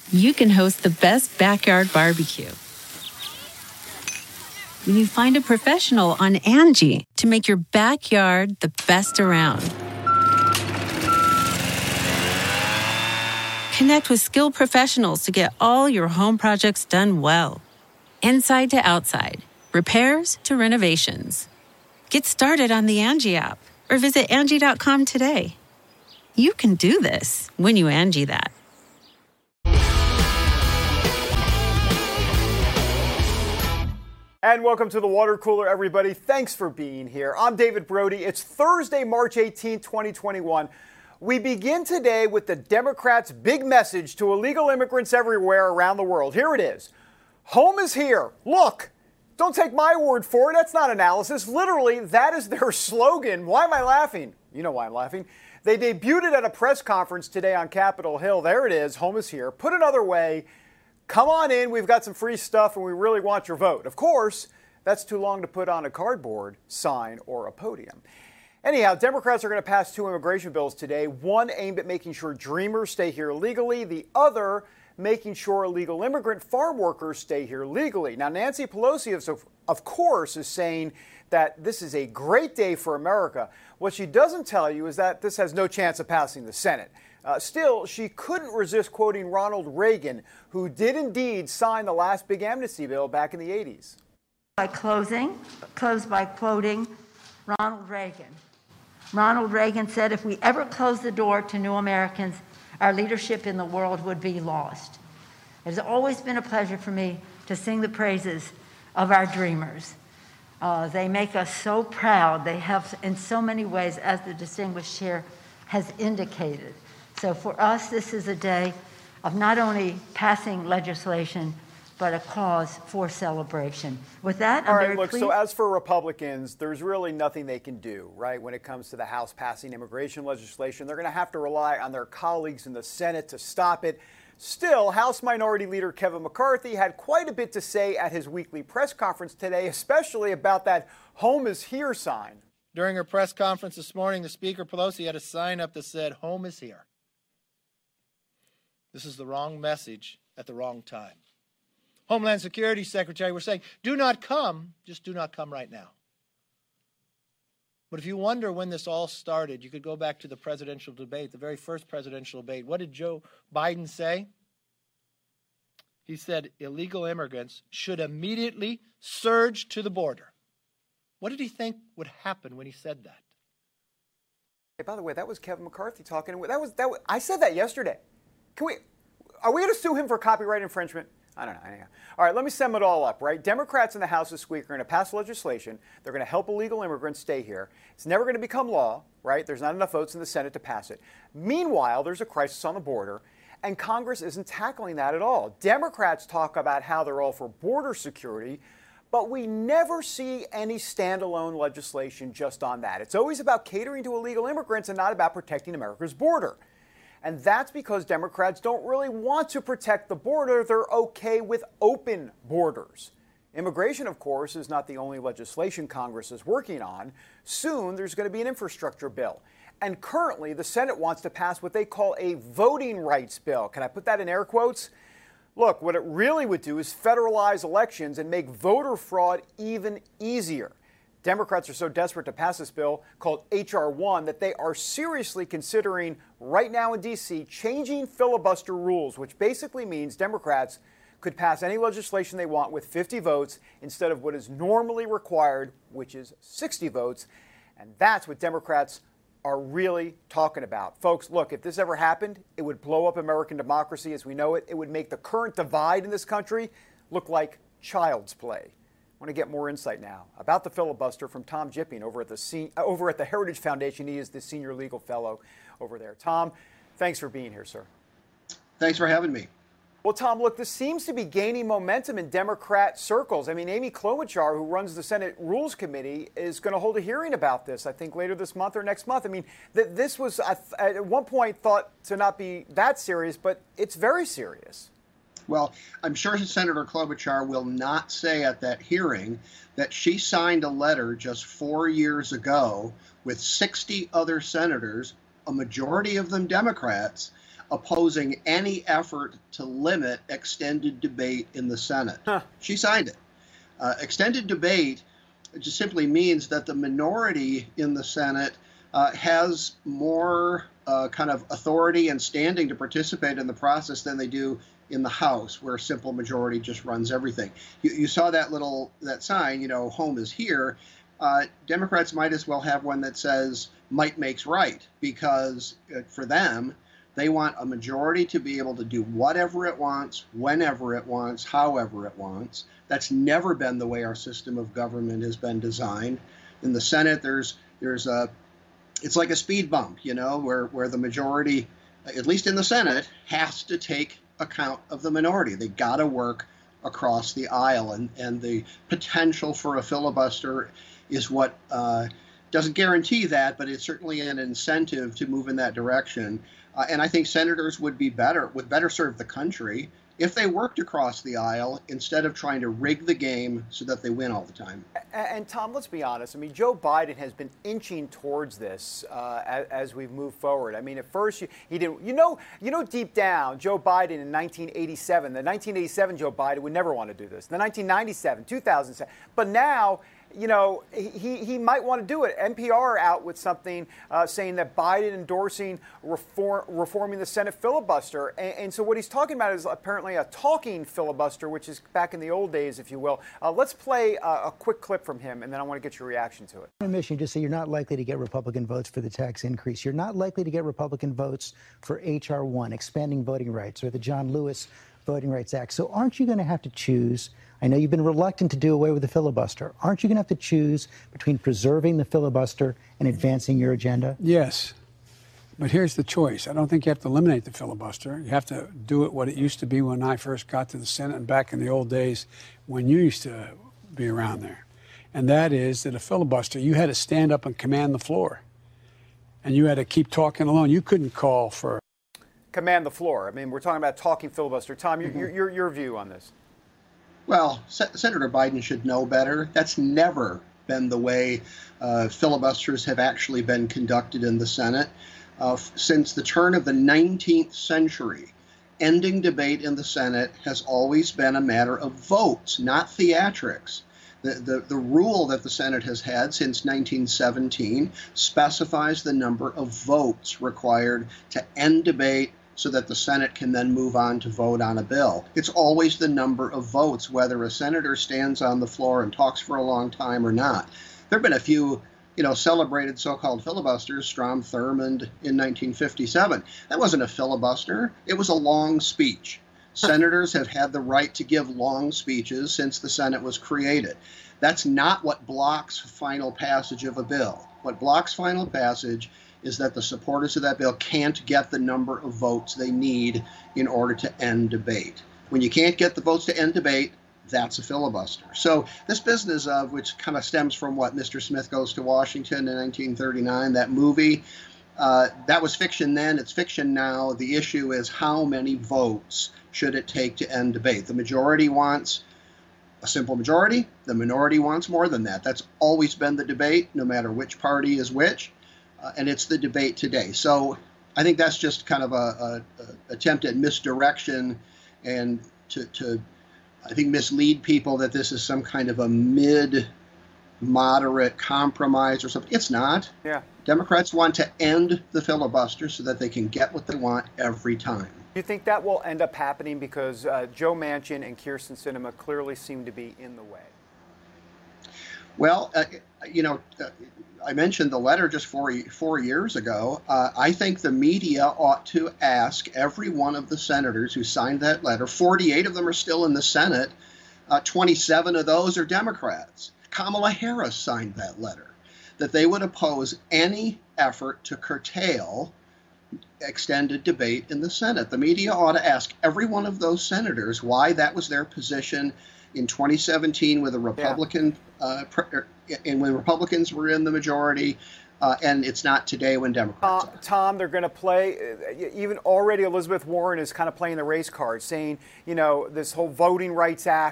you can host the best backyard barbecue. When you find a professional on Angie to make your backyard the best around. Connect with skilled professionals to get all your home projects done well. Inside to outside, repairs to renovations. Get started on the Angie app or visit Angie.com today. You can do this when you Angie that. And welcome to the Water Cooler, everybody. Thanks for being here. I'm David Brody. It's Thursday, March 18, 2021. We begin today with the Democrats' big message to illegal immigrants everywhere around the world. Here it is. Home is here. Look, don't take my word for it. That's not analysis. Literally, that is their slogan. Why am I laughing? You know why I'm laughing. They debuted it at a press conference today on Capitol Hill. There it is. Home is here. Put another way. Come on in, we've got some free stuff and we really want your vote. Of course, that's too long to put on a cardboard sign or a podium. Anyhow, Democrats are going to pass two immigration bills today, one aimed at making sure dreamers stay here legally, the other making sure illegal immigrant farm workers stay here legally. Now, Nancy Pelosi, of course, is saying that this is a great day for America. What she doesn't tell you is that this has no chance of passing the Senate. Still, she couldn't resist quoting Ronald Reagan, who did indeed sign the last big amnesty bill back in the 80s. Close by quoting Ronald Reagan. Ronald Reagan said, if we ever close the door to new Americans, our leadership in the world would be lost. It has always been a pleasure for me to sing the praises of our dreamers. They make us so proud. They have in so many ways, as the distinguished chair has indicated. So for us, this is a day of not only passing legislation, but a cause for celebration. With that, I'm very pleased. So as for Republicans, there's really nothing they can do, right, when it comes to the House passing immigration legislation. They're going to have to rely on their colleagues in the Senate to stop it. Still, House Minority Leader Kevin McCarthy had quite a bit to say at his weekly press conference today, especially about that home is here sign. During her press conference this morning, the Speaker Pelosi had a sign up that said, home is here. This is the wrong message at the wrong time. Homeland Security Secretary, we're saying, do not come, just do not come right now. But if you wonder when this all started, you could go back to the presidential debate, the very first presidential debate. What did Joe Biden say? He said illegal immigrants should immediately surge to the border. What did he think would happen when he said that? Hey, by the way, that was Kevin McCarthy talking. I said that yesterday. Are we going to sue him for copyright infringement? I don't know. Anyhow. All right, let me sum it all up, right? Democrats in the House this week are going to pass legislation. They're going to help illegal immigrants stay here. It's never going to become law, right? There's not enough votes in the Senate to pass it. Meanwhile, there's a crisis on the border, and Congress isn't tackling that at all. Democrats talk about how they're all for border security, but we never see any standalone legislation just on that. It's always about catering to illegal immigrants and not about protecting America's border. And that's because Democrats don't really want to protect the border. They're okay with open borders. Immigration, of course, is not the only legislation Congress is working on. Soon, there's going to be an infrastructure bill. And currently, the Senate wants to pass what they call a voting rights bill. Can I put that in air quotes? Look, what it really would do is federalize elections and make voter fraud even easier. Democrats are so desperate to pass this bill called H.R. 1 that they are seriously considering right now in D.C. changing filibuster rules, which basically means Democrats could pass any legislation they want with 50 votes instead of what is normally required, which is 60 votes. And that's what Democrats are really talking about. Folks, look, if this ever happened, it would blow up American democracy as we know it. It would make the current divide in this country look like child's play. I want to get more insight now about the filibuster from Tom Jipping over at the Heritage Foundation. He is the senior legal fellow over there. Tom, thanks for being here, sir. Thanks for having me. Well, Tom, look, this seems to be gaining momentum in Democrat circles. I mean, Amy Klobuchar, who runs the Senate Rules Committee, is going to hold a hearing about this, I think, later this month or next month. I mean, this was at one point thought to not be that serious, but it's very serious. Well, I'm sure Senator Klobuchar will not say at that hearing that she signed a letter just 4 years ago with 60 other senators, a majority of them Democrats, opposing any effort to limit extended debate in the Senate. She signed it. Extended debate just simply means that the minority in the Senate has more kind of authority and standing to participate in the process than they do in the House, where simple majority just runs everything. You saw that sign, home is here. Democrats might as well have one that says might makes right, because for them, they want a majority to be able to do whatever it wants, whenever it wants, however it wants. That's never been the way our system of government has been designed. In the Senate, it's like a speed bump, where the majority, at least in the Senate, has to take account of the minority. They got to work across the aisle, and the potential for a filibuster is what doesn't guarantee that, but it's certainly an incentive to move in that direction. And I think senators would better serve the country if they worked across the aisle instead of trying to rig the game so that they win all the time. And Tom, let's be honest. I mean, Joe Biden has been inching towards this as we've moved forward. I mean, at first he didn't. Deep down, Joe Biden in 1987, the 1987 Joe Biden would never want to do this. The 1997, 2007, but now, he might want to do it. NPR out with something saying that Biden endorsing reforming the Senate filibuster. And so what he's talking about is apparently a talking filibuster, which is back in the old days, if you will. Let's play a quick clip from him, and then I want to get your reaction to it. Mission, just say you're not likely to get Republican votes for the tax increase. You're not likely to get Republican votes for H.R. 1, expanding voting rights, or the John Lewis Voting Rights Act. So aren't you going to have to choose? I know you've been reluctant to do away with the filibuster. Aren't you going to have to choose between preserving the filibuster and advancing your agenda? Yes. But here's the choice. I don't think you have to eliminate the filibuster. You have to do it what it used to be when I first got to the Senate and back in the old days when you used to be around there. And that is that a filibuster, you had to stand up and command the floor. And you had to keep talking alone. You couldn't call for... Command the floor. I mean, we're talking about talking filibuster. Tom, your view on this? Well, Senator Biden should know better. That's never been the way filibusters have actually been conducted in the Senate. Since the turn of the 19th century, ending debate in the Senate has always been a matter of votes, not theatrics. The rule that the Senate has had since 1917 specifies the number of votes required to end debate so that the Senate can then move on to vote on a bill. It's always the number of votes, whether a senator stands on the floor and talks for a long time or not. There have been a few, celebrated so-called filibusters, Strom Thurmond in 1957. That wasn't a filibuster. It was a long speech. Senators have had the right to give long speeches since the Senate was created. That's not what blocks final passage of a bill. What blocks final passage is that the supporters of that bill can't get the number of votes they need in order to end debate. When you can't get the votes to end debate, that's a filibuster. So this business of, which kind of stems from what Mr. Smith Goes to Washington in 1939, that movie, that was fiction then, it's fiction now. The issue is how many votes should it take to end debate? The majority wants a simple majority. The minority wants more than that. That's always been the debate, no matter which party is which. And it's the debate today. So I think that's just kind of a attempt at misdirection and to I think mislead people that this is some kind of a mid-moderate compromise or something. It's not. Yeah. Democrats want to end the filibuster so that they can get what they want every time. Do you think that will end up happening because Joe Manchin and Kyrsten Sinema clearly seem to be in the way? Well, I mentioned the letter just 4 years ago. I think the media ought to ask every one of the senators who signed that letter. 48 of them are still in the Senate. 27 of those are Democrats. Kamala Harris signed that letter, that they would oppose any effort to curtail extended debate in the Senate. The media ought to ask every one of those senators why that was their position in 2017 with a Republican, and when Republicans were in the majority, and it's not today when Democrats are. Tom, they're going to play, even already Elizabeth Warren is kind of playing the race card, saying, this whole Voting Rights Act,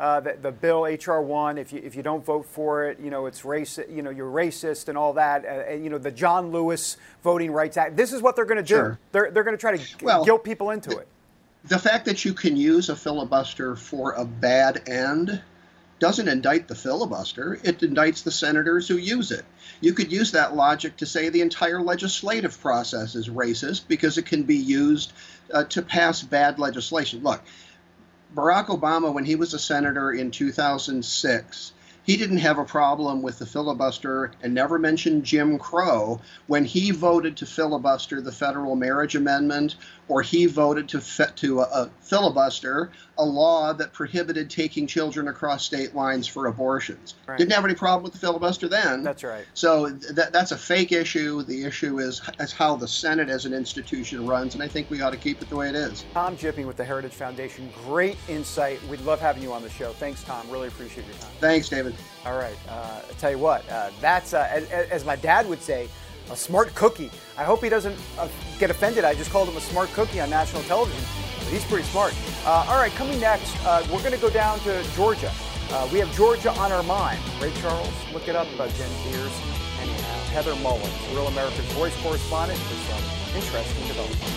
the bill HR 1. If you don't vote for it, it's racist. You're racist and all that. The John Lewis Voting Rights Act. This is what they're going to do. Sure. They're going to try to guilt people into it. The fact that you can use a filibuster for a bad end doesn't indict the filibuster. It indicts the senators who use it. You could use that logic to say the entire legislative process is racist because it can be used to pass bad legislation. Look, Barack Obama, when he was a senator in 2006, he didn't have a problem with the filibuster and never mentioned Jim Crow when he voted to filibuster the federal marriage amendment, or he voted to filibuster a law that prohibited taking children across state lines for abortions. Right. Didn't have any problem with the filibuster then. That's right. So that's a fake issue. The issue is how the Senate as an institution runs, and I think we ought to keep it the way it is. Tom Jipping with the Heritage Foundation. Great insight. We'd love having you on the show. Thanks, Tom. Really appreciate your time. Thanks, David. All right. I'll tell you what, that's, as my dad would say, a smart cookie. I hope he doesn't get offended. I just called him a smart cookie on national television. But he's pretty smart. All right, coming next, we're going to go down to Georgia. We have Georgia on our mind. Ray Charles, look it up, Jen Beers, and Heather Mullins, Real America's Voice correspondent, for some interesting developments.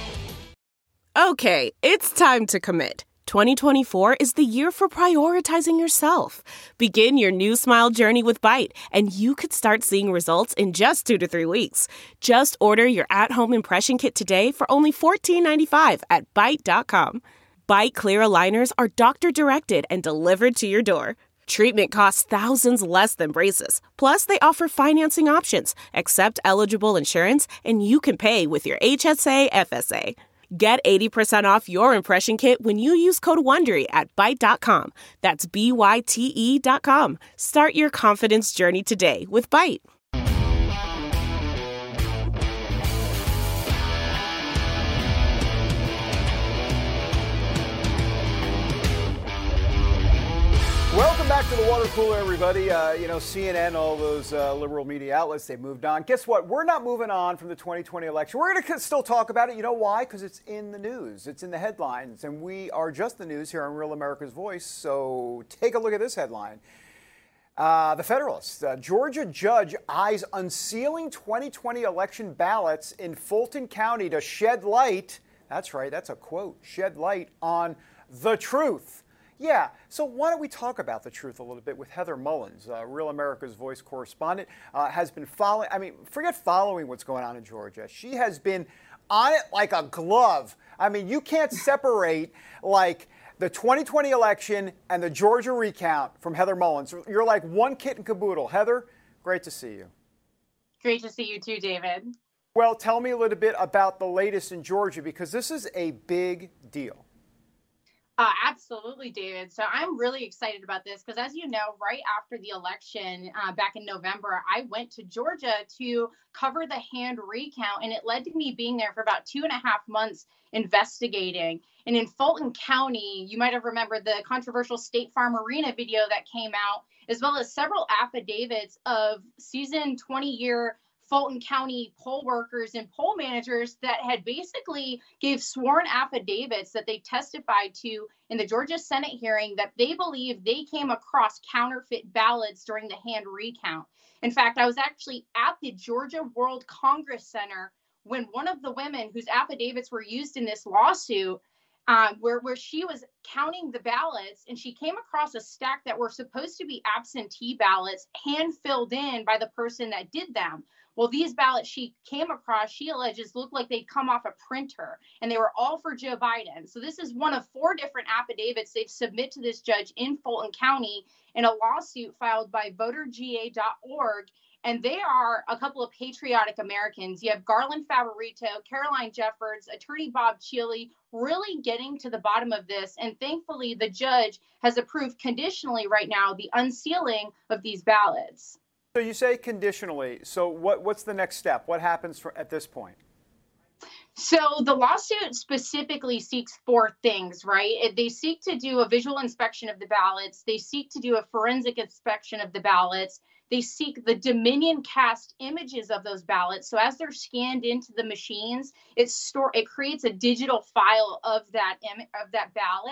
Okay, it's time to commit. 2024 is the year for prioritizing yourself. Begin your new smile journey with Byte, and you could start seeing results in just 2 to 3 weeks. Just order your at-home impression kit today for only $14.95 at Byte.com. Byte Clear aligners are doctor-directed and delivered to your door. Treatment costs thousands less than braces. Plus, they offer financing options, accept eligible insurance, and you can pay with your HSA FSA. Get 80% off your impression kit when you use code WONDERY at Byte.com. That's BYTE.com. Start your confidence journey today with Byte. Welcome back to the water cooler, everybody. CNN, all those liberal media outlets, they've moved on. Guess what? We're not moving on from the 2020 election. We're going to still talk about it. You know why? Because it's in the news. It's in the headlines. And we are just the news here on Real America's Voice. So take a look at this headline. The Federalist. Georgia judge eyes unsealing 2020 election ballots in Fulton County to shed light. That's right. That's a quote. Shed light on the truth. Yeah, so why don't we talk about the truth a little bit with Heather Mullins, Real America's Voice correspondent, has been following, forget following what's going on in Georgia. She has been on it like a glove. You can't separate like the 2020 election and the Georgia recount from Heather Mullins. You're like one kit and caboodle. Heather, great to see you. Great to see you too, David. Well, tell me a little bit about the latest in Georgia, because this is a big deal. Absolutely, David. So I'm really excited about this because, as you know, right after the election back in November, I went to Georgia to cover the hand recount, and it led to me being there for about 2.5 months investigating. And in Fulton County, you might have remembered the controversial State Farm Arena video that came out, as well as several affidavits of seasoned 20-year Fulton County poll workers and poll managers that had basically gave sworn affidavits that they testified to in the Georgia Senate hearing that they believe they came across counterfeit ballots during the hand recount. In fact, I was actually at the Georgia World Congress Center when one of the women whose affidavits were used in this lawsuit, where she was counting the ballots, and she came across a stack that were supposed to be absentee ballots hand filled in by the person that did them. Well, these ballots she came across, she alleges, looked like they'd come off a printer, and they were all for Joe Biden. So this is one of 4 different affidavits they've submitted to this judge in Fulton County in a lawsuit filed by voterga.org. And they are a couple of patriotic Americans. You have Garland Favorito, Caroline Jeffords, attorney Bob Cheely, really getting to the bottom of this. And thankfully, the judge has approved conditionally right now the unsealing of these ballots. So you say conditionally. So what's the next step? What happens at this point? So the lawsuit specifically seeks 4 things, right? They seek to do a visual inspection of the ballots. They seek to do a forensic inspection of the ballots. They seek the Dominion cast images of those ballots. So as they're scanned into the machines, it creates a digital file of that ballot,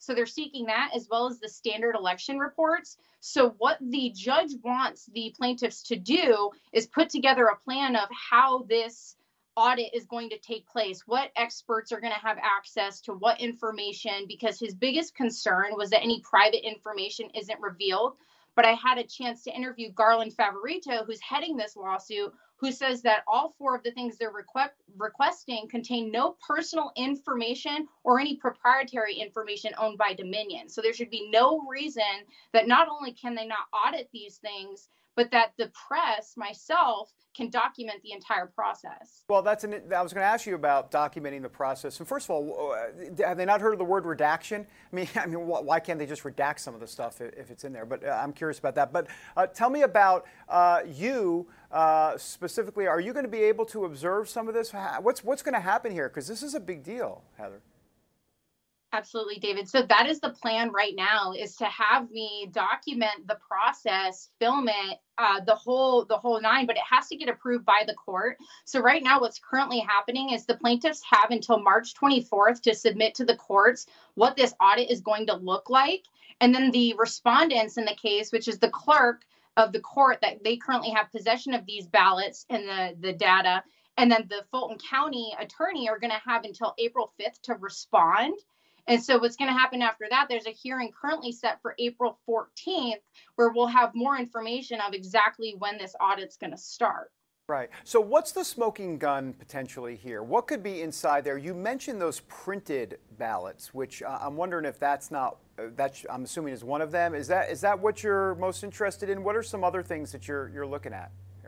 So they're seeking that as well as the standard election reports. So what the judge wants the plaintiffs to do is put together a plan of how this audit is going to take place, what experts are going to have access to what information, because his biggest concern was that any private information isn't revealed. But I had a chance to interview Garland Favorito, who's heading this lawsuit, who says that all four of the things they're requesting contain no personal information or any proprietary information owned by Dominion. So there should be no reason that not only can they not audit these things, but that the press, myself, can document the entire process. Well, I was going to ask you about documenting the process. And first of all, have they not heard of the word redaction? I mean, why can't they just redact some of the stuff if it's in there? But I'm curious about that. But tell me about you specifically. Are you going to be able to observe some of this? What's going to happen here? Because this is a big deal, Heather. Absolutely, David. So that is the plan right now, is to have me document the process, film it, the whole nine, but it has to get approved by the court. So right now, what's currently happening is the plaintiffs have until March 24th to submit to the courts what this audit is going to look like. And then the respondents in the case, which is the clerk of the court, that they currently have possession of these ballots and the data. And then the Fulton County attorney are going to have until April 5th to respond. And so what's going to happen after that, there's a hearing currently set for April 14th, where we'll have more information of exactly when this audit's going to start. Right. So what's the smoking gun potentially here? What could be inside there? You mentioned those printed ballots, which I'm wondering if that's not, I'm assuming is one of them. Is that what you're most interested in? What are some other things that you're looking at?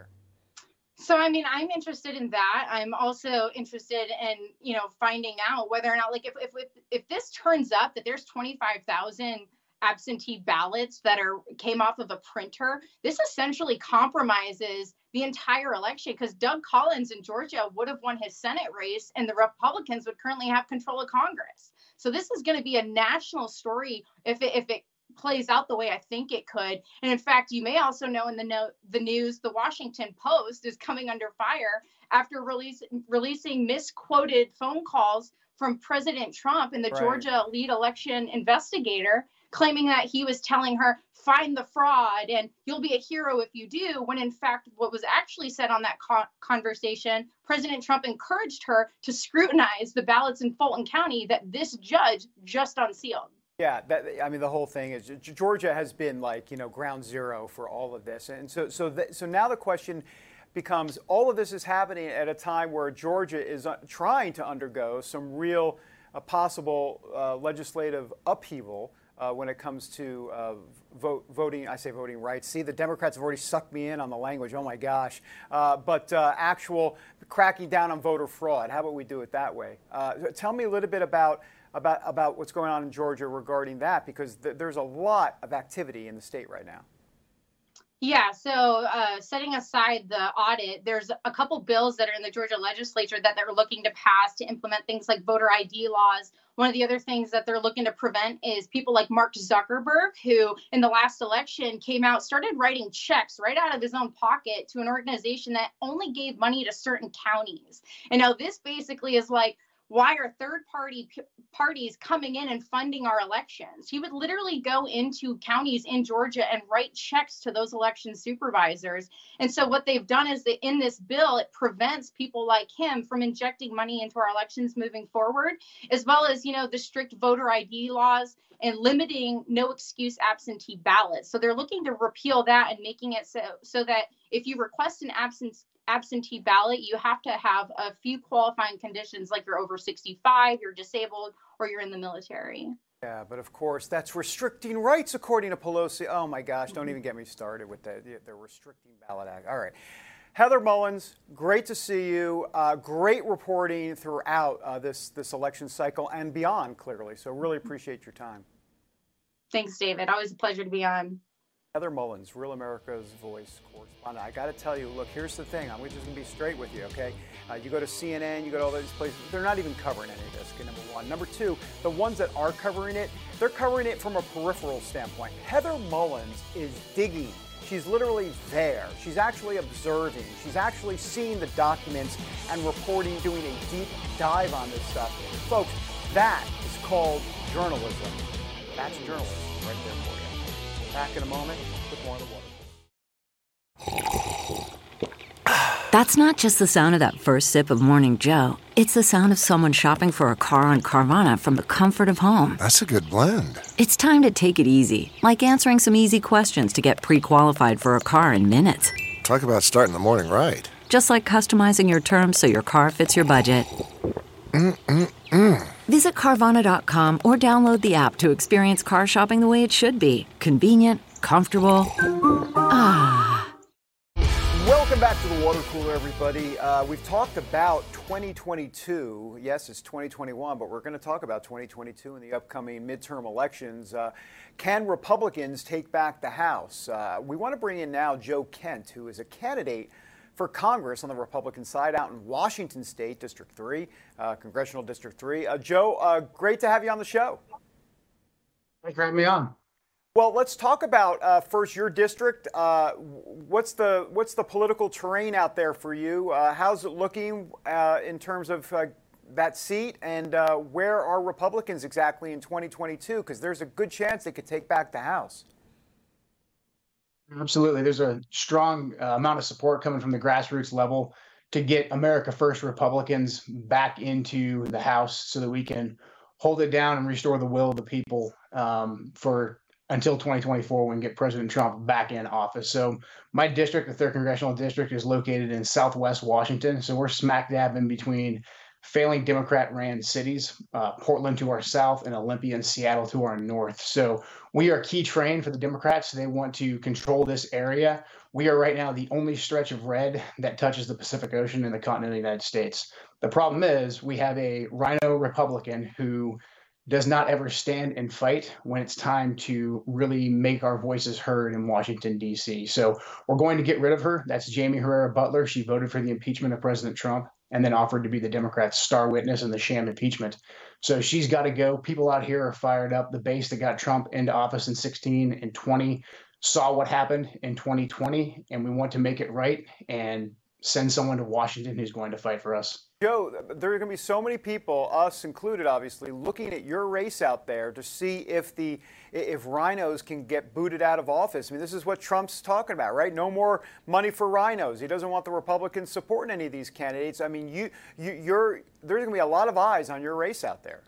So, I mean, I'm interested in that. I'm also interested in, finding out whether or not, like, if this turns up that there's 25,000 absentee ballots that came off of a printer, this essentially compromises the entire election, because Doug Collins in Georgia would have won his Senate race and the Republicans would currently have control of Congress. So this is going to be a national story if it plays out the way I think it could. And in fact, you may also know in the news, the Washington Post is coming under fire after releasing misquoted phone calls from President Trump and the Right. Georgia lead election investigator, claiming that he was telling her, find the fraud and you'll be a hero if you do, when in fact, what was actually said on that conversation, President Trump encouraged her to scrutinize the ballots in Fulton County that this judge just unsealed. Yeah, the whole thing is Georgia has been ground zero for all of this, and so now the question becomes: all of this is happening at a time where Georgia is trying to undergo some real possible legislative upheaval when it comes to voting. I say voting rights. See, the Democrats have already sucked me in on the language. Oh my gosh! But actual cracking down on voter fraud. How about we do it that way? Tell me a little bit about what's going on in Georgia regarding that, because there's a lot of activity in the state right now. Yeah, so setting aside the audit, there's a couple bills that are in the Georgia legislature that they're looking to pass to implement things like voter ID laws. One of the other things that they're looking to prevent is people like Mark Zuckerberg, who in the last election started writing checks right out of his own pocket to an organization that only gave money to certain counties. And now this basically is like, why are third-party parties coming in and funding our elections? He would literally go into counties in Georgia and write checks to those election supervisors. And so what they've done is that in this bill, it prevents people like him from injecting money into our elections moving forward, as well as, the strict voter ID laws and limiting no excuse absentee ballots. So they're looking to repeal that and making it so that if you request an absentee ballot, you have to have a few qualifying conditions, like you're over 65, you're disabled, or you're in the military. Yeah, but of course, that's restricting rights, according to Pelosi. Oh my gosh, don't even get me started with the Restricting Ballot Act. All right. Heather Mullins, great to see you. Great reporting throughout this election cycle and beyond, clearly. So really appreciate your time. Thanks, David. Always a pleasure to be on. Heather Mullins, Real America's Voice correspondent. I got to tell you, look, here's the thing. I'm just going to be straight with you, okay? You go to CNN, you go to all these places. They're not even covering any of this, okay, number one. Number two, the ones that are covering it, they're covering it from a peripheral standpoint. Heather Mullins is digging. She's literally there. She's actually observing. She's actually seeing the documents and reporting, doing a deep dive on this stuff. Folks, that is called journalism. That's journalism right there for you. Back in a moment with more of the water. That's not just the sound of that first sip of Morning Joe. It's the sound of someone shopping for a car on Carvana from the comfort of home. That's a good blend. It's time to take it easy, like answering some easy questions to get pre-qualified for a car in minutes. Talk about starting the morning right. Just like customizing your terms so your car fits your budget. Visit Carvana.com or download the app to experience car shopping the way it should be. Convenient, comfortable. Welcome back to the Water Cooler, everybody. We've talked about 2022. Yes, it's 2021, but we're going to talk about 2022 in the upcoming midterm elections. Can Republicans take back the House? We want to bring in now Joe Kent, who is a candidate for Congress on the Republican side out in Washington State, District 3, Congressional District 3. Joe, great to have you on the show. Thanks for having me on. Well, let's talk about first your district. What's the political terrain out there for you? How's it looking in terms of that seat, and where are Republicans exactly in 2022? Because there's a good chance they could take back the House. Absolutely. There's a strong amount of support coming from the grassroots level to get America First Republicans back into the House so that we can hold it down and restore the will of the people until 2024 when we get President Trump back in office. So my district, the 3rd Congressional District, is located in Southwest Washington. So we're smack dab in between failing Democrat-ran cities, Portland to our south and Olympia and Seattle to our north. So we are key terrain for the Democrats. They want to control this area. We are right now the only stretch of red that touches the Pacific Ocean in the continental United States. The problem is we have a rhino Republican who does not ever stand and fight when it's time to really make our voices heard in Washington, D.C. So we're going to get rid of her. That's Jamie Herrera Butler. She voted for the impeachment of President Trump and then offered to be the Democrats' star witness in the sham impeachment. So she's got to go. People out here are fired up. The base that got Trump into office in 16 and 20 saw what happened in 2020, and we want to make it right and send someone to Washington who's going to fight for us. Joe, there are going to be so many people, us included, obviously, looking at your race out there to see if rhinos can get booted out of office. I mean, this is what Trump's talking about, right? No more money for rhinos. He doesn't want the Republicans supporting any of these candidates. I mean, there's going to be a lot of eyes on your race out there.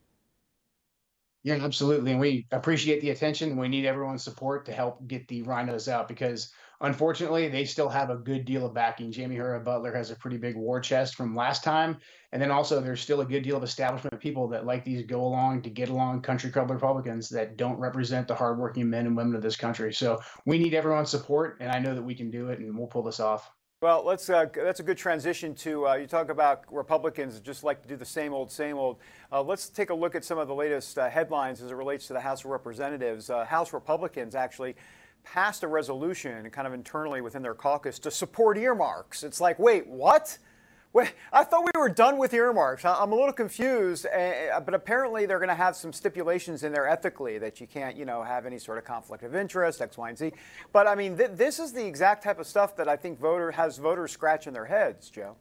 Yeah, absolutely. And we appreciate the attention. We need everyone's support to help get the rhinos out because, unfortunately, they still have a good deal of backing. Jamie Herrera Butler has a pretty big war chest from last time. And then also there's still a good deal of establishment people that like these go along to get along country club Republicans that don't represent the hardworking men and women of this country. So we need everyone's support, and I know that we can do it, and we'll pull this off. Well, that's a good transition to, you talk about Republicans just like to do the same old, same old. Let's take a look at some of the latest headlines as it relates to the House of Representatives. House Republicans actually passed a resolution kind of internally within their caucus to support earmarks. It's like, wait, what? Wait, I thought we were done with earmarks. I'm a little confused, but apparently they're going to have some stipulations in there ethically that you can't, have any sort of conflict of interest, X, Y, and Z. But I mean, this is the exact type of stuff that I think has voters scratching their heads, Joe.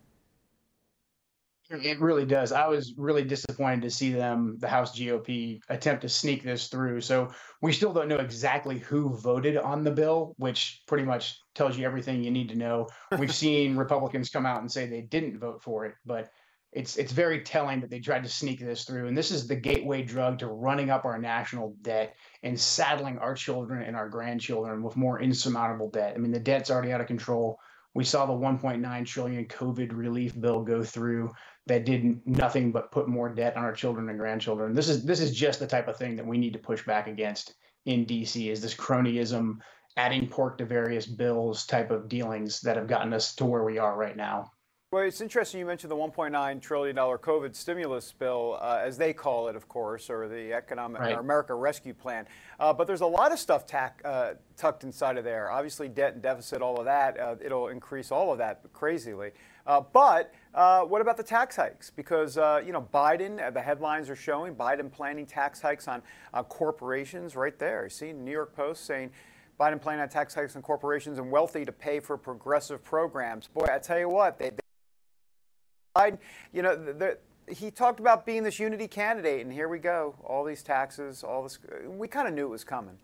It really does. I was really disappointed to see the House GOP attempt to sneak this through. So we still don't know exactly who voted on the bill, which pretty much tells you everything you need to know. We've seen Republicans come out and say they didn't vote for it, but it's very telling that they tried to sneak this through. And this is the gateway drug to running up our national debt and saddling our children and our grandchildren with more insurmountable debt. I mean, the debt's already out of control. We saw the $1.9 trillion COVID relief bill go through that did nothing but put more debt on our children and grandchildren. This is just the type of thing that we need to push back against in DC, is this cronyism, adding pork to various bills type of dealings that have gotten us to where we are right now. Well, it's interesting you mentioned the $1.9 trillion COVID stimulus bill, as they call it, of course, or the or America Rescue Plan. But there's a lot of stuff tucked inside of there. Obviously, debt and deficit, all of that. It'll increase all of that crazily. But what about the tax hikes? Because, Biden, the headlines are showing Biden planning tax hikes on corporations right there. You see New York Post saying Biden planning on tax hikes on corporations and wealthy to pay for progressive programs. Boy, I tell you what, Biden, he talked about being this unity candidate, and here we go. All these taxes, all this. We kind of knew it was coming.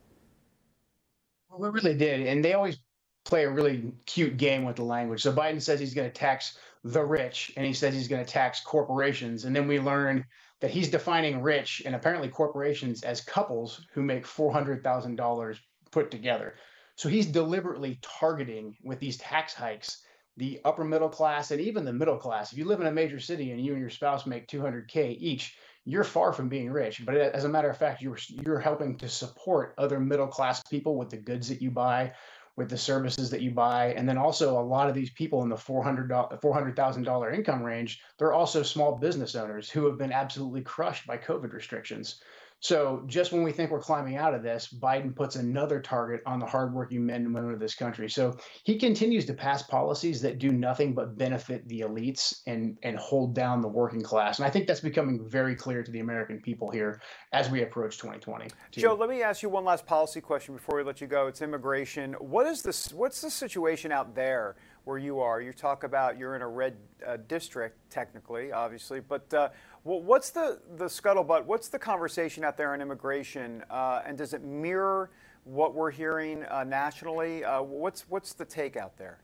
Well, we really did. And they always play a really cute game with the language. So Biden says he's going to tax the rich, and he says he's going to tax corporations. And then we learn that he's defining rich and apparently corporations as couples who make $400,000 put together. So he's deliberately targeting with these tax hikes the upper middle class and even the middle class. If you live in a major city and you and your spouse make $200K each, you're far from being rich. But as a matter of fact, you're helping to support other middle class people with the goods that you buy, with the services that you buy. And then also a lot of these people in the $400,000 income range, they're also small business owners who have been absolutely crushed by COVID restrictions. So just when we think we're climbing out of this, Biden puts another target on the hardworking men and women of this country. So he continues to pass policies that do nothing but benefit the elites and hold down the working class. And I think that's becoming very clear to the American people here as we approach 2020. Joe, let me ask you one last policy question before we let you go. It's immigration. What's the situation out there where you are? You talk about you're in a red district, technically, obviously, but what's the scuttlebutt? What's the conversation out there on immigration? And does it mirror what we're hearing nationally? What's the take out there?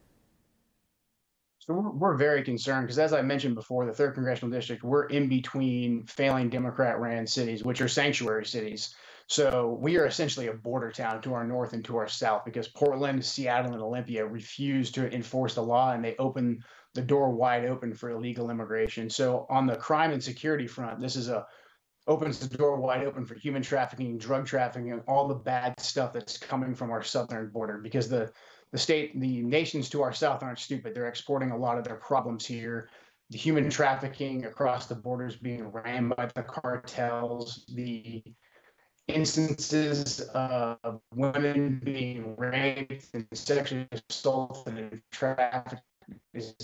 So we're very concerned because, as I mentioned before, the 3rd Congressional District, we're in between failing Democrat-ran cities, which are sanctuary cities. So we are essentially a border town to our north and to our south because Portland, Seattle, and Olympia refuse to enforce the law, and they open the door wide open for illegal immigration. So on the crime and security front, this is opens the door wide open for human trafficking, drug trafficking, and all the bad stuff that's coming from our southern border because the nations to our south aren't stupid. They're exporting a lot of their problems here. The human trafficking across the borders being ran by the cartels, the instances of women being raped and sexually assaulted and trafficked is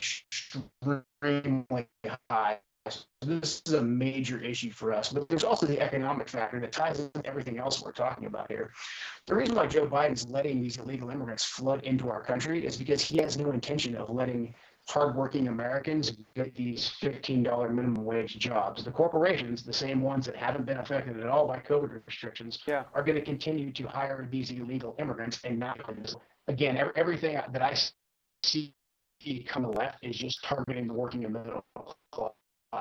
extremely high. So this is a major issue for us, but there's also the economic factor that ties into everything else we're talking about here. The reason why Joe Biden's letting these illegal immigrants flood into our country is because he has no intention of letting hardworking Americans get these $15 minimum wage jobs. The corporations, the same ones that haven't been affected at all by COVID restrictions, are going to continue to hire these illegal immigrants and not. Again, everything that I see come to the left is just targeting the working and middle class.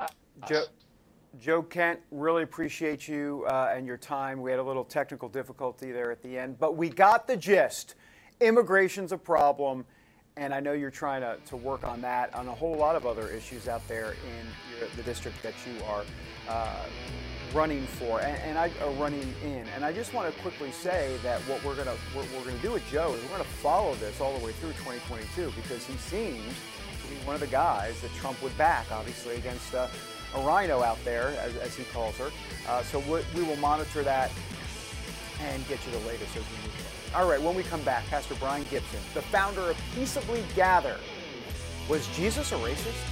Joe Kent, really appreciate you and your time. We had a little technical difficulty there at the end, but we got the gist. Immigration's a problem, and I know you're trying to work on that, on a whole lot of other issues out there in the district that you are running for, and running in. And I just want to quickly say that what we're gonna do with Joe is we're gonna follow this all the way through 2022 because he seems to be one of the guys that Trump would back, obviously, against a rhino out there, as he calls her. So we will monitor that and get you the latest as we move on. All right, when we come back, Pastor Brian Gibson, the founder of Peaceably Gather. Was Jesus a racist?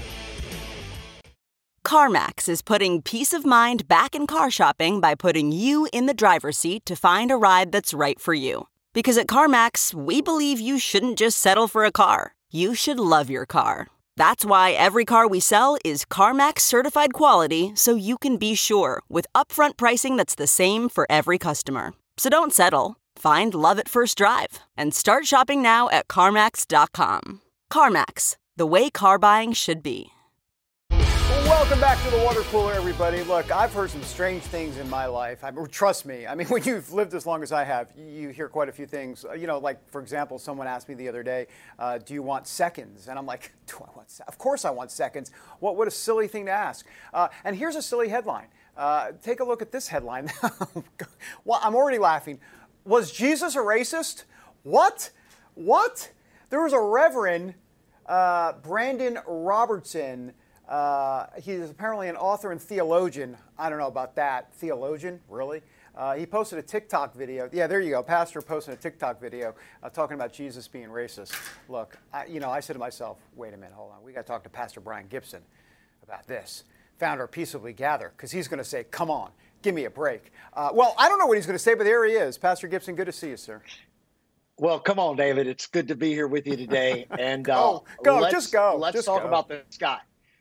CarMax is putting peace of mind back in car shopping by putting you in the driver's seat to find a ride that's right for you. Because at CarMax, we believe you shouldn't just settle for a car. You should love your car. That's why every car we sell is CarMax certified quality, so you can be sure with upfront pricing that's the same for every customer. So don't settle. Find love at first drive and start shopping now at CarMax.com. CarMax, the way car buying should be. Welcome back to the water cooler, everybody. Look, I've heard some strange things in my life. Trust me. I mean, when you've lived as long as I have, you hear quite a few things. Like, for example, someone asked me the other day, do you want seconds? And I'm like, of course I want seconds. What a silly thing to ask. And here's a silly headline. Take a look at this headline. Well, I'm already laughing. Was Jesus a racist? What? There was a Reverend Brandon Robertson. He's apparently an author and theologian. I don't know about that. Theologian? Really? He posted a TikTok video. Yeah, there you go. Pastor posted a TikTok video talking about Jesus being racist. Look, I said to myself, wait a minute, hold on. We got to talk to Pastor Brian Gibson about this. Founder of Peaceably Gather, because he's going to say, come on, give me a break. Well, I don't know what he's going to say, but there he is. Pastor Gibson, good to see you, sir. Well, come on, David. It's good to be here with you today. And Let's talk about this guy.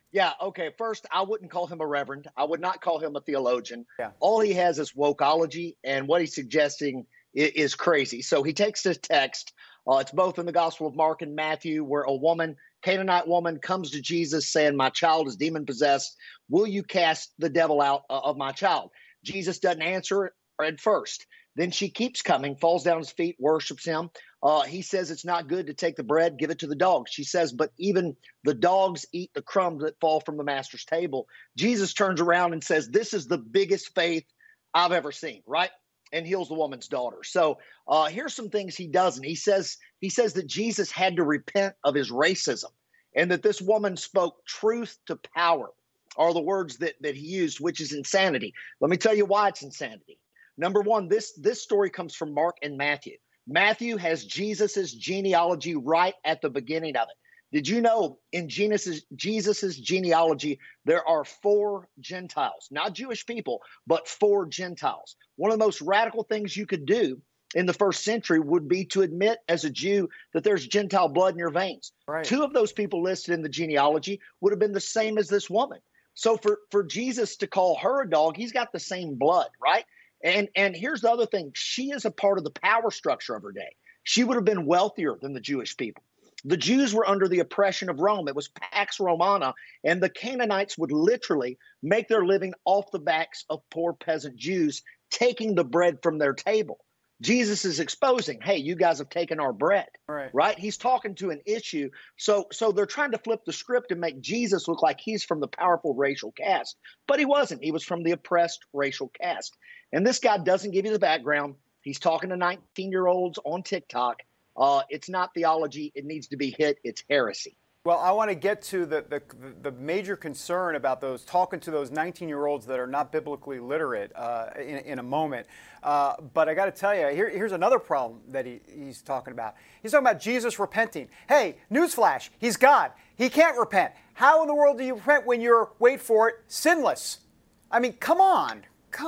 Yeah, okay. First, I wouldn't call him a reverend. I would not call him a theologian. Yeah. All he has is wokeology, and what he's suggesting is crazy. So he takes this text. It's both in the Gospel of Mark and Matthew, where a woman, Canaanite woman, comes to Jesus saying, "My child is demon-possessed. Will you cast the devil out of my child?" Jesus doesn't answer at first. Then she keeps coming, falls down his feet, worships him. He says it's not good to take the bread, give it to the dogs. She says, but even the dogs eat the crumbs that fall from the master's table. Jesus turns around and says, this is the biggest faith I've ever seen, right? And heals the woman's daughter. So here's some things he doesn't. He says that Jesus had to repent of his racism, and that this woman spoke truth to power, are the words that he used, which is insanity. Let me tell you why it's insanity. Number one, this story comes from Mark and Matthew. Matthew has Jesus's genealogy right at the beginning of it. Did you know in Jesus's genealogy, there are 4 Gentiles, not Jewish people, but 4 Gentiles. One of the most radical things you could do in the first century would be to admit as a Jew that there's Gentile blood in your veins. Right. 2 of those people listed in the genealogy would have been the same as this woman. So for Jesus to call her a dog, he's got the same blood, right? And here's the other thing. She is a part of the power structure of her day. She would have been wealthier than the Jewish people. The Jews were under the oppression of Rome. It was Pax Romana, and the Canaanites would literally make their living off the backs of poor peasant Jews, taking the bread from their table. Jesus is exposing, hey, you guys have taken our bread, right? He's talking to an issue. So they're trying to flip the script and make Jesus look like he's from the powerful racial caste, but he wasn't. He was from the oppressed racial caste. And this guy doesn't give you the background. He's talking to 19-year-olds on TikTok. It's not theology. It needs to be hit. It's heresy. Well, I want to get to the major concern about talking to those 19-year-olds that are not biblically literate in a moment. But I got to tell you, here's another problem that he's talking about. He's talking about Jesus repenting. Hey, newsflash, he's God. He can't repent. How in the world do you repent when you're, wait for it, sinless? I mean, come on.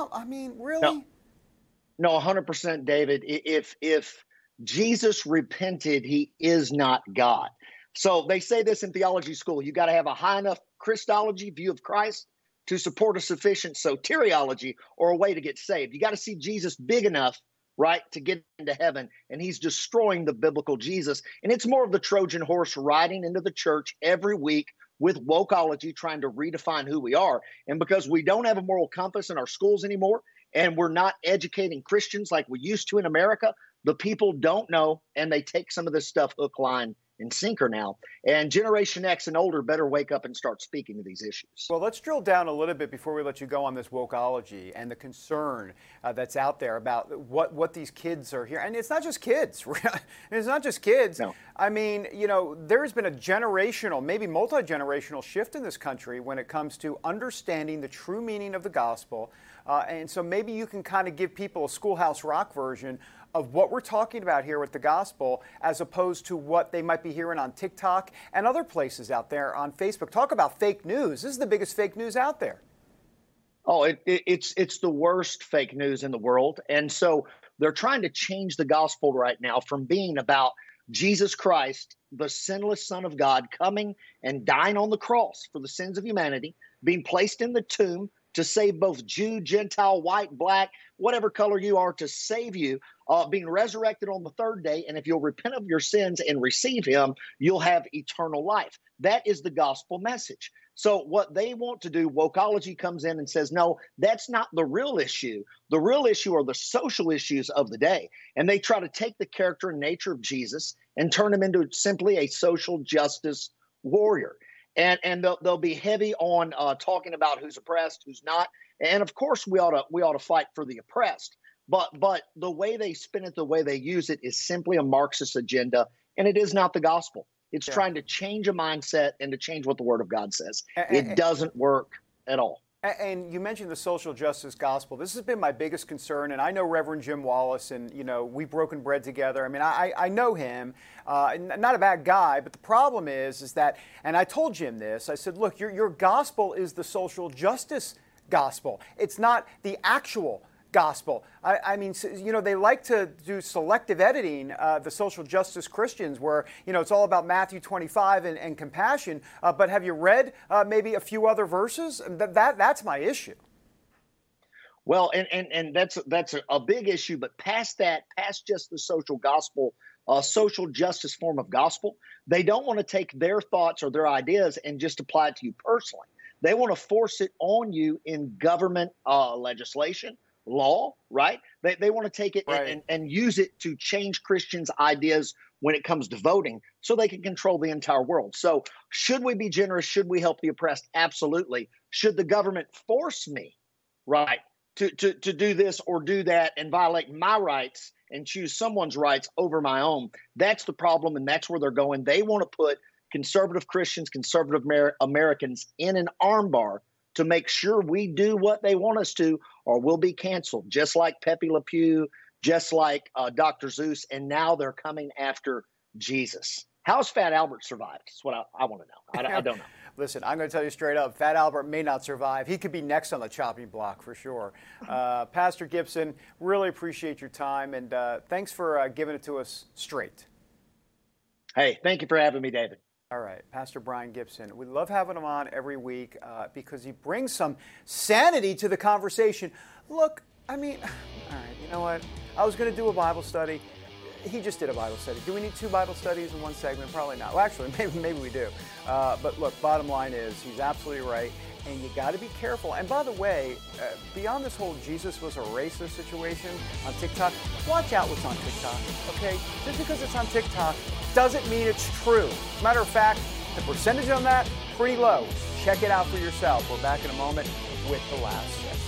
Really? No, 100%, David. If Jesus repented, he is not God. So they say this in theology school. You got to have a high enough Christology view of Christ to support a sufficient soteriology, or a way to get saved. You got to see Jesus big enough, right, to get into heaven, and he's destroying the biblical Jesus. And it's more of the Trojan horse riding into the church every week with wokeology, trying to redefine who we are. And because we don't have a moral compass in our schools anymore, and we're not educating Christians like we used to in America, the people don't know, and they take some of this stuff hook, line, and sinker now. And Generation X and older better wake up and start speaking to these issues. Well, let's drill down a little bit before we let you go on this wokeology and the concern that's out there about what these kids are hearing. And it's not just kids. It's not just kids. No. I mean, there's been a generational, maybe multi-generational shift in this country when it comes to understanding the true meaning of the gospel. And so maybe you can kind of give people a Schoolhouse Rock version of what we're talking about here with the gospel, as opposed to what they might be hearing on TikTok and other places out there on Facebook. Talk about fake news. This is the biggest fake news out there. Oh, it's the worst fake news in the world. And so they're trying to change the gospel right now from being about Jesus Christ, the sinless Son of God, coming and dying on the cross for the sins of humanity, being placed in the tomb to save both Jew, Gentile, white, black, whatever color you are, to save you, being resurrected on the 3rd day. And if you'll repent of your sins and receive him, you'll have eternal life. That is the gospel message. So what they want to do, wokeology comes in and says, no, that's not the real issue. The real issue are the social issues of the day. And they try to take the character and nature of Jesus and turn him into simply a social justice warrior. And they'll be heavy on talking about who's oppressed, who's not. And of course, we ought to fight for the oppressed. But the way they spin it, the way they use it, is simply a Marxist agenda, and it is not the gospel. It's trying to change a mindset and to change what the Word of God says. It doesn't work at all. And you mentioned the social justice gospel. This has been my biggest concern, and I know Reverend Jim Wallace, and we've broken bread together. I mean, I know him, not a bad guy, but the problem is that, and I told Jim this, I said, look, your gospel is the social justice gospel. It's not the actual gospel. I mean, they like to do selective editing, the social justice Christians, where, it's all about Matthew 25 and compassion. But have you read maybe a few other verses? That's my issue. Well, and that's a big issue. But past that, past just the social gospel, social justice form of gospel, they don't want to take their thoughts or their ideas and just apply it to you personally. They want to force it on you in government legislation, law, right? They want to take it and use it to change Christians' ideas when it comes to voting so they can control the entire world. So should we be generous? Should we help the oppressed? Absolutely. Should the government force me, right, to do this or do that and violate my rights and choose someone's rights over my own? That's the problem, and that's where they're going. They want to put conservative Christians, conservative Americans in an armbar to make sure we do what they want us to, or we'll be canceled, just like Pepe Le Pew, just like Dr. Zeus, and now they're coming after Jesus. How's Fat Albert survived? That's what I want to know. I don't know. Listen, I'm going to tell you straight up, Fat Albert may not survive. He could be next on the chopping block for sure. Pastor Gibson, really appreciate your time, and thanks for giving it to us straight. Hey, thank you for having me, David. All right, Pastor Brian Gibson. We love having him on every week because he brings some sanity to the conversation. Look, I mean, all right, you know what? I was going to do a Bible study. He just did a Bible study. Do we need 2 Bible studies in one segment? Probably not. Well, actually, maybe we do. But look, bottom line is he's absolutely right, and you got to be careful. And by the way, beyond this whole Jesus was a racist situation on TikTok, watch out what's on TikTok, okay? Just because it's on TikTok doesn't mean it's true. As a matter of fact, the percentage on that, pretty low. Check it out for yourself. We're back in a moment with the last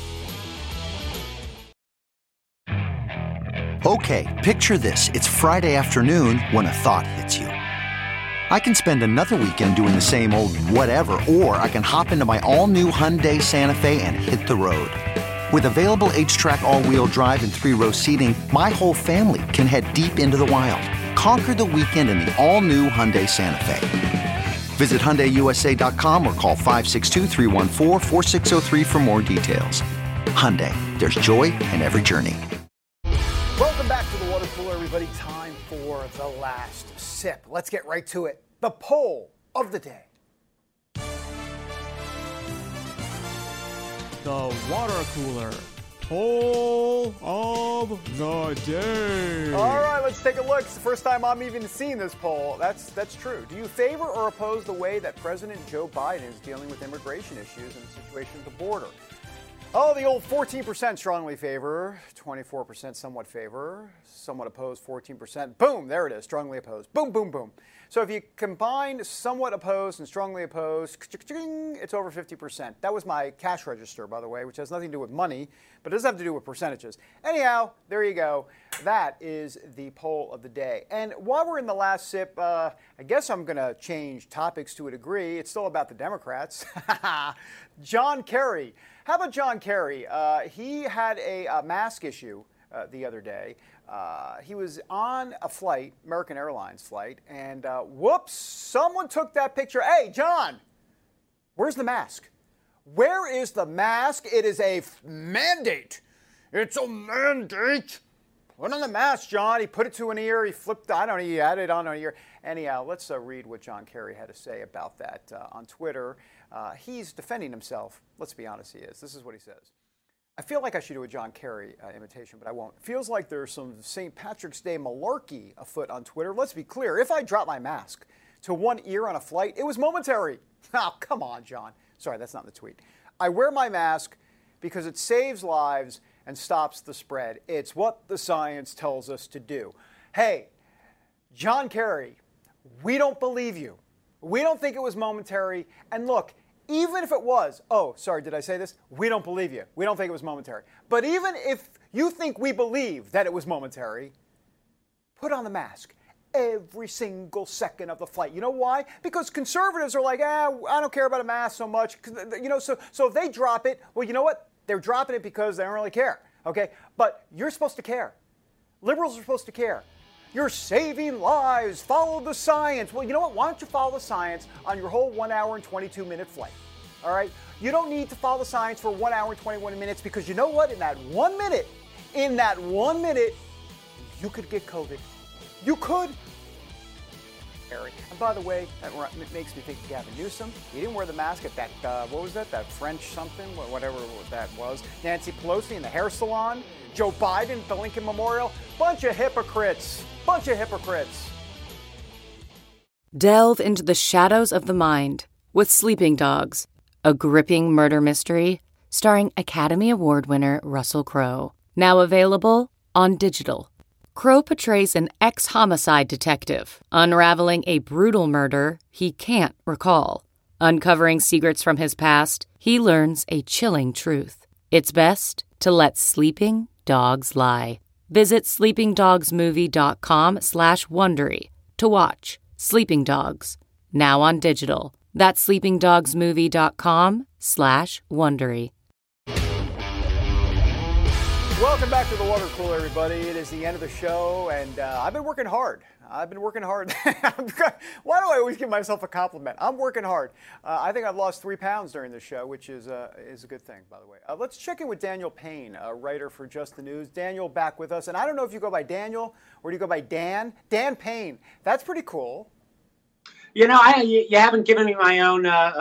set. Okay, picture this. It's Friday afternoon when a thought hits you. I can spend another weekend doing the same old whatever, or I can hop into my all-new Hyundai Santa Fe and hit the road. With available H-Track all-wheel drive and 3-row seating, my whole family can head deep into the wild. Conquer the weekend in the all-new Hyundai Santa Fe. Visit HyundaiUSA.com or call 562-314-4603 for more details. Hyundai, there's joy in every journey. Welcome back to the Water Cooler, everybody. Time for the last sip. Let's get right to it. The poll of the day. The Water Cooler poll of the day. All right, let's take a look. It's the first time I'm even seeing this poll. That's true. Do you favor or oppose the way that President Joe Biden is dealing with immigration issues and the situation at the border? Oh, the old 14% strongly favor, 24% somewhat favor, somewhat opposed, 14%. Boom, there it is, strongly opposed. Boom, boom, boom. So if you combine somewhat opposed and strongly opposed, it's over 50%. That was my cash register, by the way, which has nothing to do with money, but it does have to do with percentages. Anyhow, there you go. That is the poll of the day. And while we're in the last sip, I guess I'm going to change topics to a degree. It's still about the Democrats. John Kerry. How about John Kerry? He had a mask issue the other day. He was on a flight, American Airlines flight, and whoops, someone took that picture. Hey, John, where's the mask? Where is the mask? It is a mandate. It's a mandate. Put on the mask, John. He put it to an ear. He flipped, I don't know, he had it on an ear. Anyhow, let's read what John Kerry had to say about that on Twitter. He's defending himself. Let's be honest, he is. This is what he says. I feel like I should do a John Kerry imitation, but I won't. Feels like there's some St. Patrick's Day malarkey afoot on Twitter. Let's be clear. If I drop my mask to one ear on a flight, it was momentary. Oh, come on, John. Sorry, that's not in the tweet. I wear my mask because it saves lives and stops the spread. It's what the science tells us to do. Hey, John Kerry, we don't believe you. We don't think it was momentary. And look, even if it was, oh, sorry, did I say this? We don't believe you. We don't think it was momentary. But even if you think we believe that it was momentary, put on the mask every single second of the flight. You know why? Because conservatives are like, I don't care about a mask so much. You know, so if they drop it, well, you know what? They're dropping it because they don't really care. Okay? But you're supposed to care. Liberals are supposed to care. You're saving lives. Follow the science. Well, you know what? Why don't you follow the science on your whole 1 hour and 22-minute flight? All right? You don't need to follow the science for 1 hour and 21 minutes because you know what? In that 1 minute, you could get COVID. You could. And by the way, that makes me think of Gavin Newsom. He didn't wear the mask at that, what was that? That French something, whatever that was. Nancy Pelosi in the hair salon. Joe Biden at the Lincoln Memorial. Bunch of hypocrites. Delve into the shadows of the mind with Sleeping Dogs, a gripping murder mystery starring Academy Award winner Russell Crowe. Now available on digital. Crowe portrays an ex-homicide detective unraveling a brutal murder he can't recall. Uncovering secrets from his past, he learns a chilling truth. It's best to let sleeping dogs lie. Visit sleepingdogsmovie.com/Wondery to watch Sleeping Dogs, now on digital. That's sleepingdogsmovie.com/Wondery. Welcome back to the Water Cooler, everybody. It is the end of the show, and I've been working hard. Why do I always give myself a compliment? I'm working hard. I think I've lost 3 pounds during this show, which is a good thing, by the way. Let's check in with Daniel Payne, a writer for Just the News. Daniel, back with us. And I don't know if you go by Daniel or do you go by Dan? Dan Payne. That's pretty cool. You know, you haven't given me my own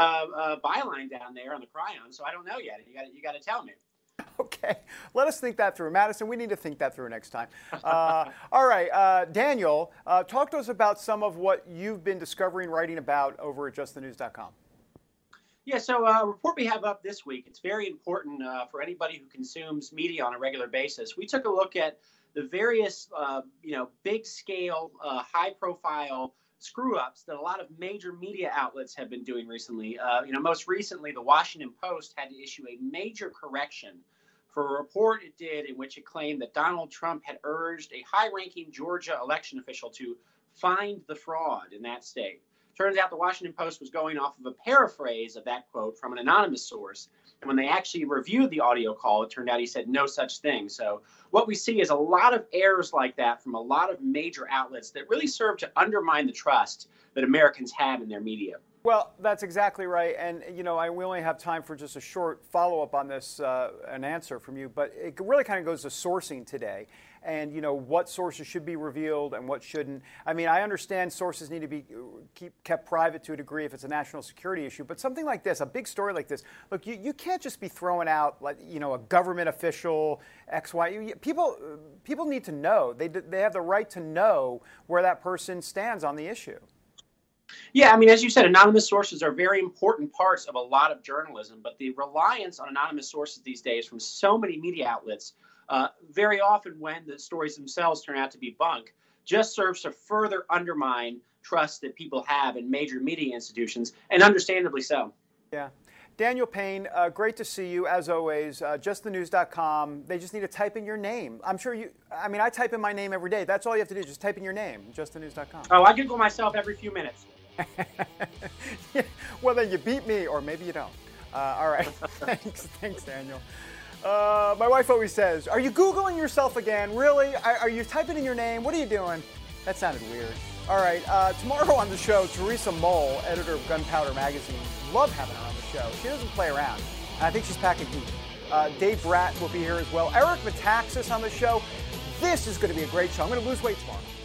byline down there on the Cryon, so I don't know yet. You got to tell me. Okay, let us think that through. Madison, we need to think that through next time. All right, Daniel, talk to us about some of what you've been discovering, writing about over at justthenews.com. Yeah, so a report we have up this week, it's very important for anybody who consumes media on a regular basis. We took a look at the various, big-scale, high-profile screw-ups that a lot of major media outlets have been doing recently. Most recently, the Washington Post had to issue a major correction for a report it did in which it claimed that Donald Trump had urged a high-ranking Georgia election official to find the fraud in that state. Turns out the Washington Post was going off of a paraphrase of that quote from an anonymous source. And when they actually reviewed the audio call, it turned out he said no such thing. So what we see is a lot of errors like that from a lot of major outlets that really serve to undermine the trust that Americans have in their media. Well, that's exactly right. And, we only have time for just a short follow-up on this, an answer from you. But it really kind of goes to sourcing today and, what sources should be revealed and what shouldn't. I mean, I understand sources need to be kept private to a degree if it's a national security issue. But something like this, a big story like this, look, you can't just be throwing out, like, a government official, X, Y. People need to know. They have the right to know where that person stands on the issue. Yeah, I mean, as you said, anonymous sources are very important parts of a lot of journalism, but the reliance on anonymous sources these days from so many media outlets, very often when the stories themselves turn out to be bunk, just serves to further undermine trust that people have in major media institutions, and understandably so. Yeah. Daniel Payne, great to see you, as always. JustTheNews.com. They just need to type in your name. I'm sure I type in my name every day. That's all you have to do. Just type in your name, JustTheNews.com. Oh, I Google myself every few minutes. Yeah, well, then you beat me, or maybe you don't. All right. Thanks, Daniel. My wife always says, are you Googling yourself again? Really? Are you typing in your name? What are you doing? That sounded weird. All right. Tomorrow on the show, Teresa Mole, editor of Gunpowder Magazine. Love having her on the show. She doesn't play around. I think she's packing heat. Dave Bratt will be here as well. Eric Metaxas on the show. This is going to be a great show. I'm going to lose weight tomorrow.